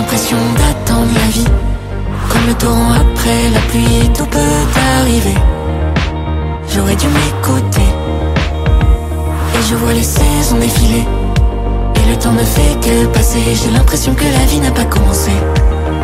l'impression d'attendre la vie. Comme le torrent après la pluie, tout peut arriver. J'aurais dû m'écouter. Et je vois les saisons défiler. Et le temps ne fait que passer. J'ai l'impression que la vie n'a pas commencé.